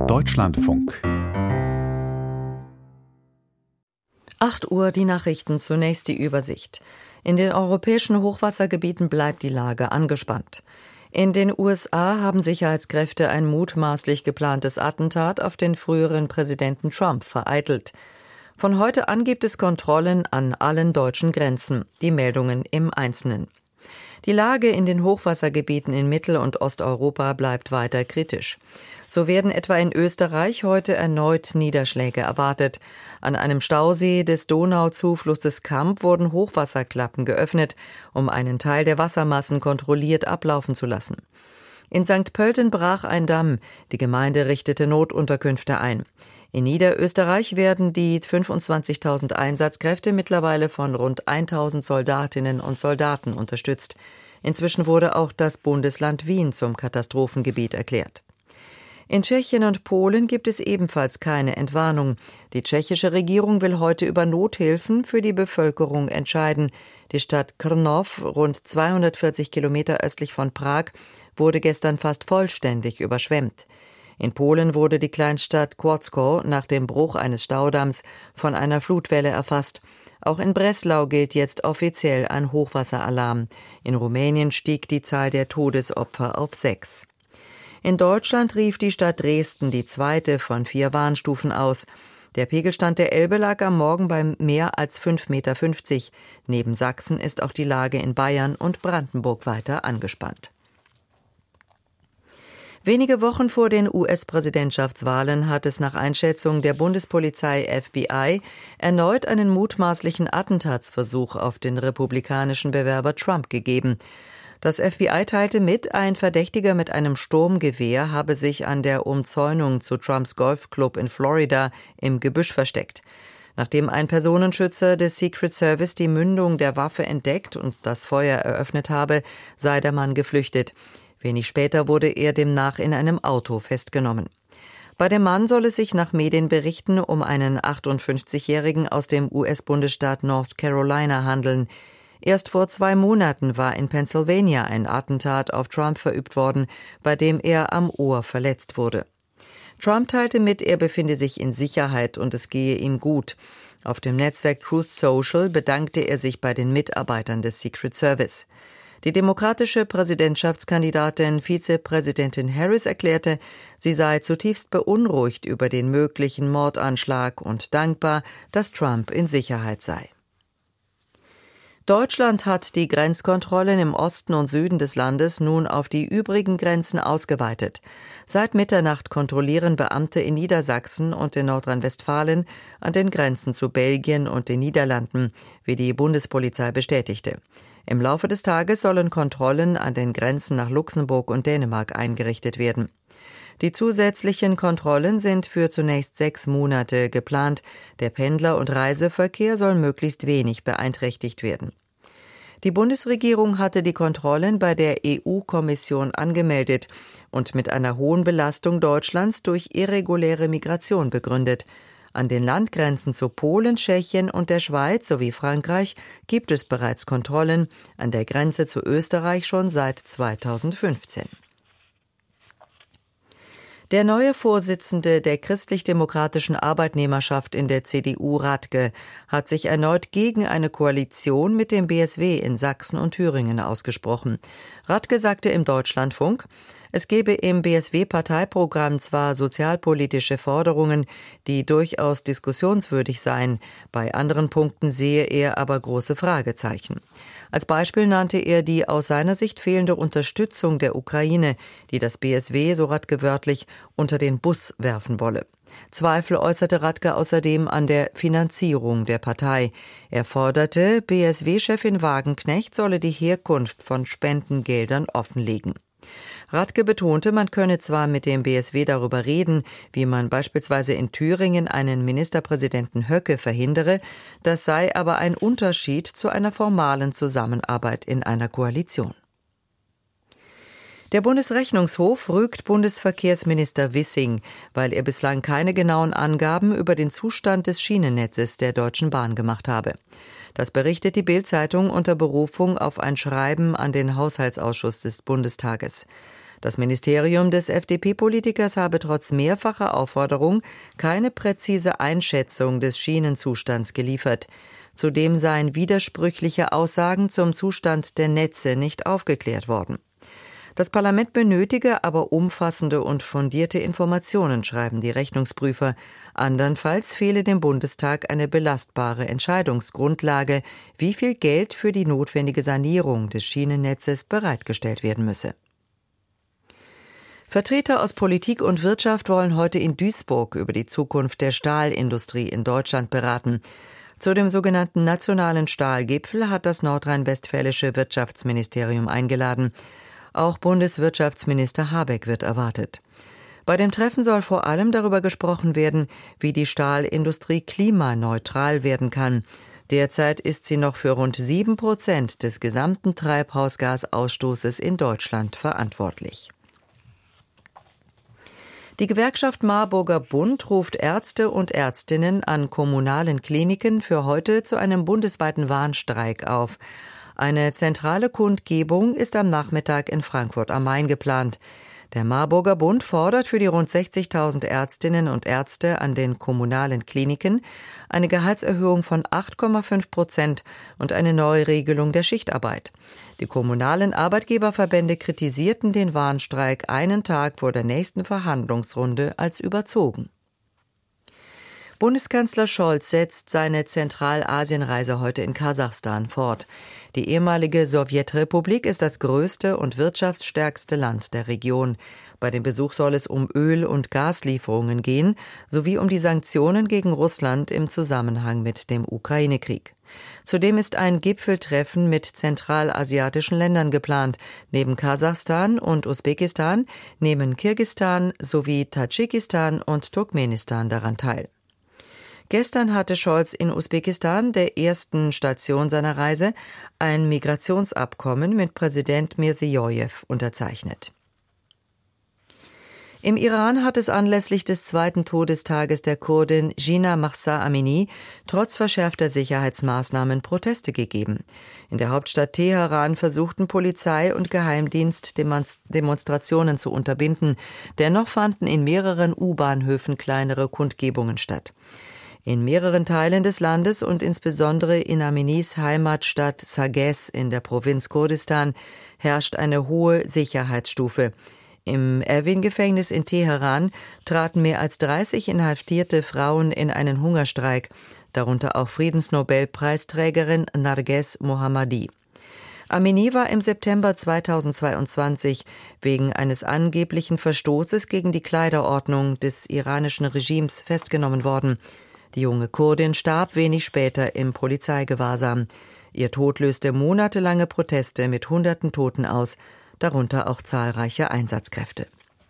Deutschlandfunk. 8 Uhr, die Nachrichten, zunächst die Übersicht. In den europäischen Hochwassergebieten bleibt die Lage angespannt. In den USA haben Sicherheitskräfte ein mutmaßlich geplantes Attentat auf den früheren Präsidenten Trump vereitelt. Von heute an gibt es Kontrollen an allen deutschen Grenzen. Die Meldungen im Einzelnen. Die Lage in den Hochwassergebieten in Mittel- und Osteuropa bleibt weiter kritisch. So werden etwa in Österreich heute erneut Niederschläge erwartet. An einem Stausee des Donauzuflusses Kamp wurden Hochwasserklappen geöffnet, um einen Teil der Wassermassen kontrolliert ablaufen zu lassen. In St. Pölten brach ein Damm. Die Gemeinde richtete Notunterkünfte ein. In Niederösterreich werden die 25.000 Einsatzkräfte mittlerweile von rund 1.000 Soldatinnen und Soldaten unterstützt. Inzwischen wurde auch das Bundesland Wien zum Katastrophengebiet erklärt. In Tschechien und Polen gibt es ebenfalls keine Entwarnung. Die tschechische Regierung will heute über Nothilfen für die Bevölkerung entscheiden. Die Stadt Krnov, rund 240 Kilometer östlich von Prag, wurde gestern fast vollständig überschwemmt. In Polen wurde die Kleinstadt Kłodzko nach dem Bruch eines Staudamms von einer Flutwelle erfasst. Auch in Breslau gilt jetzt offiziell ein Hochwasseralarm. In Rumänien stieg die Zahl der Todesopfer auf 6. In Deutschland rief die Stadt Dresden die zweite von 4 Warnstufen aus. Der Pegelstand der Elbe lag am Morgen bei mehr als 5,50 Meter. Neben Sachsen ist auch die Lage in Bayern und Brandenburg weiter angespannt. Wenige Wochen vor den US-Präsidentschaftswahlen hat es nach Einschätzung der Bundespolizei FBI erneut einen mutmaßlichen Attentatsversuch auf den republikanischen Bewerber Trump gegeben. Das FBI teilte mit, ein Verdächtiger mit einem Sturmgewehr habe sich an der Umzäunung zu Trumps Golfclub in Florida im Gebüsch versteckt. Nachdem ein Personenschützer des Secret Service die Mündung der Waffe entdeckt und das Feuer eröffnet habe, sei der Mann geflüchtet. Wenig später wurde er demnach in einem Auto festgenommen. Bei dem Mann soll es sich nach Medienberichten um einen 58-Jährigen aus dem US-Bundesstaat North Carolina handeln. Erst vor 2 Monaten war in Pennsylvania ein Attentat auf Trump verübt worden, bei dem er am Ohr verletzt wurde. Trump teilte mit, er befinde sich in Sicherheit und es gehe ihm gut. Auf dem Netzwerk Truth Social bedankte er sich bei den Mitarbeitern des Secret Service. Die demokratische Präsidentschaftskandidatin Vizepräsidentin Harris erklärte, sie sei zutiefst beunruhigt über den möglichen Mordanschlag und dankbar, dass Trump in Sicherheit sei. Deutschland hat die Grenzkontrollen im Osten und Süden des Landes nun auf die übrigen Grenzen ausgeweitet. Seit Mitternacht kontrollieren Beamte in Niedersachsen und in Nordrhein-Westfalen an den Grenzen zu Belgien und den Niederlanden, wie die Bundespolizei bestätigte. Im Laufe des Tages sollen Kontrollen an den Grenzen nach Luxemburg und Dänemark eingerichtet werden. Die zusätzlichen Kontrollen sind für zunächst 6 Monate geplant. Der Pendler- und Reiseverkehr soll möglichst wenig beeinträchtigt werden. Die Bundesregierung hatte die Kontrollen bei der EU-Kommission angemeldet und mit einer hohen Belastung Deutschlands durch irreguläre Migration begründet. An den Landgrenzen zu Polen, Tschechien und der Schweiz sowie Frankreich gibt es bereits Kontrollen, an der Grenze zu Österreich schon seit 2015. Der neue Vorsitzende der christlich-demokratischen Arbeitnehmerschaft in der CDU, Radke, hat sich erneut gegen eine Koalition mit dem BSW in Sachsen und Thüringen ausgesprochen. Radke sagte im Deutschlandfunk, es gebe im BSW-Parteiprogramm zwar sozialpolitische Forderungen, die durchaus diskussionswürdig seien, bei anderen Punkten sehe er aber große Fragezeichen. Als Beispiel nannte er die aus seiner Sicht fehlende Unterstützung der Ukraine, die das BSW, so Radke wörtlich, unter den Bus werfen wolle. Zweifel äußerte Radke außerdem an der Finanzierung der Partei. Er forderte, BSW-Chefin Wagenknecht solle die Herkunft von Spendengeldern offenlegen. Radke betonte, man könne zwar mit dem BSW darüber reden, wie man beispielsweise in Thüringen einen Ministerpräsidenten Höcke verhindere, das sei aber ein Unterschied zu einer formalen Zusammenarbeit in einer Koalition. Der Bundesrechnungshof rügt Bundesverkehrsminister Wissing, weil er bislang keine genauen Angaben über den Zustand des Schienennetzes der Deutschen Bahn gemacht habe. Das berichtet die Bild-Zeitung unter Berufung auf ein Schreiben an den Haushaltsausschuss des Bundestages. Das Ministerium des FDP-Politikers habe trotz mehrfacher Aufforderung keine präzise Einschätzung des Schienenzustands geliefert. Zudem seien widersprüchliche Aussagen zum Zustand der Netze nicht aufgeklärt worden. Das Parlament benötige aber umfassende und fundierte Informationen, schreiben die Rechnungsprüfer. Andernfalls fehle dem Bundestag eine belastbare Entscheidungsgrundlage, wie viel Geld für die notwendige Sanierung des Schienennetzes bereitgestellt werden müsse. Vertreter aus Politik und Wirtschaft wollen heute in Duisburg über die Zukunft der Stahlindustrie in Deutschland beraten. Zu dem sogenannten Nationalen Stahlgipfel hat das nordrhein-westfälische Wirtschaftsministerium eingeladen. Auch Bundeswirtschaftsminister Habeck wird erwartet. Bei dem Treffen soll vor allem darüber gesprochen werden, wie die Stahlindustrie klimaneutral werden kann. Derzeit ist sie noch für rund 7% des gesamten Treibhausgasausstoßes in Deutschland verantwortlich. Die Gewerkschaft Marburger Bund ruft Ärzte und Ärztinnen an kommunalen Kliniken für heute zu einem bundesweiten Warnstreik auf. Eine zentrale Kundgebung ist am Nachmittag in Frankfurt am Main geplant. Der Marburger Bund fordert für die rund 60.000 Ärztinnen und Ärzte an den kommunalen Kliniken eine Gehaltserhöhung von 8,5% und eine Neuregelung der Schichtarbeit. Die kommunalen Arbeitgeberverbände kritisierten den Warnstreik einen Tag vor der nächsten Verhandlungsrunde als überzogen. Bundeskanzler Scholz setzt seine Zentralasienreise heute in Kasachstan fort. Die ehemalige Sowjetrepublik ist das größte und wirtschaftsstärkste Land der Region. Bei dem Besuch soll es um Öl- und Gaslieferungen gehen, sowie um die Sanktionen gegen Russland im Zusammenhang mit dem Ukraine-Krieg. Zudem ist ein Gipfeltreffen mit zentralasiatischen Ländern geplant. Neben Kasachstan und Usbekistan nehmen Kirgisistan sowie Tadschikistan und Turkmenistan daran teil. Gestern hatte Scholz in Usbekistan, der ersten Station seiner Reise, ein Migrationsabkommen mit Präsident Mirziyoyew unterzeichnet. Im Iran hat es anlässlich des zweiten Todestages der Kurdin Jina Mahsa Amini trotz verschärfter Sicherheitsmaßnahmen Proteste gegeben. In der Hauptstadt Teheran versuchten Polizei und Geheimdienst Demonstrationen zu unterbinden. Dennoch fanden in mehreren U-Bahnhöfen kleinere Kundgebungen statt. In mehreren Teilen des Landes und insbesondere in Aminis Heimatstadt Saggez in der Provinz Kurdistan herrscht eine hohe Sicherheitsstufe. Im Evin-Gefängnis in Teheran traten mehr als 30 inhaftierte Frauen in einen Hungerstreik, darunter auch Friedensnobelpreisträgerin Narges Mohammadi. Amini war im September 2022 wegen eines angeblichen Verstoßes gegen die Kleiderordnung des iranischen Regimes festgenommen worden. Die junge Kurdin starb wenig später im Polizeigewahrsam. Ihr Tod löste monatelange Proteste mit hunderten Toten aus, darunter auch zahlreiche Einsatzkräfte.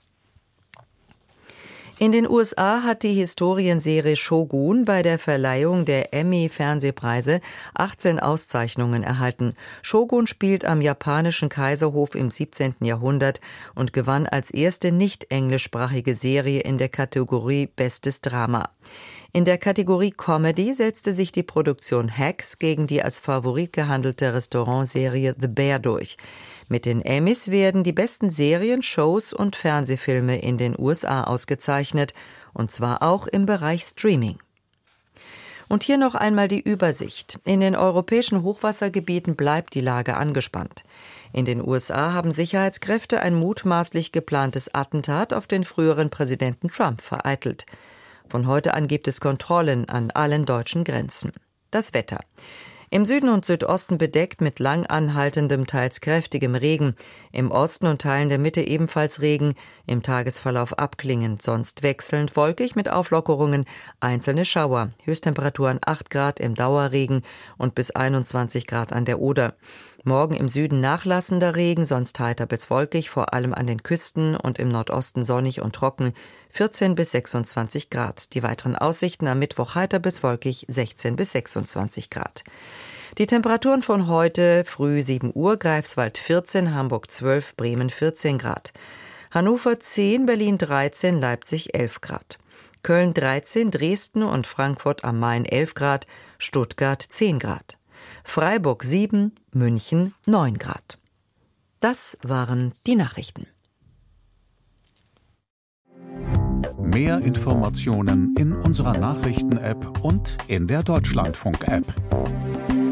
In den USA hat die Historienserie Shogun bei der Verleihung der Emmy-Fernsehpreise 18 Auszeichnungen erhalten. Shogun spielt am japanischen Kaiserhof im 17. Jahrhundert und gewann als erste nicht englischsprachige Serie in der Kategorie Bestes Drama. In der Kategorie Comedy setzte sich die Produktion Hacks gegen die als Favorit gehandelte Restaurantserie The Bear durch. Mit den Emmys werden die besten Serien, Shows und Fernsehfilme in den USA ausgezeichnet, und zwar auch im Bereich Streaming. Und hier noch einmal die Übersicht. In den europäischen Hochwassergebieten bleibt die Lage angespannt. In den USA haben Sicherheitskräfte ein mutmaßlich geplantes Attentat auf den früheren Präsidenten Trump vereitelt. Von heute an gibt es Kontrollen an allen deutschen Grenzen. Das Wetter. Im Süden und Südosten bedeckt mit lang anhaltendem, teils kräftigem Regen. Im Osten und Teilen der Mitte ebenfalls Regen. Im Tagesverlauf abklingend, sonst wechselnd wolkig mit Auflockerungen. Einzelne Schauer. Höchsttemperaturen 8 Grad im Dauerregen und bis 21 Grad an der Oder. Morgen im Süden nachlassender Regen, sonst heiter bis wolkig, vor allem an den Küsten und im Nordosten sonnig und trocken, 14 bis 26 Grad. Die weiteren Aussichten am Mittwoch heiter bis wolkig, 16 bis 26 Grad. Die Temperaturen von heute früh 7 Uhr, Greifswald 14, Hamburg 12, Bremen 14 Grad. Hannover 10, Berlin 13, Leipzig 11 Grad. Köln 13, Dresden und Frankfurt am Main 11 Grad, Stuttgart 10 Grad. Freiburg 7, München 9 Grad. Das waren die Nachrichten. Mehr Informationen in unserer Nachrichten-App und in der Deutschlandfunk-App.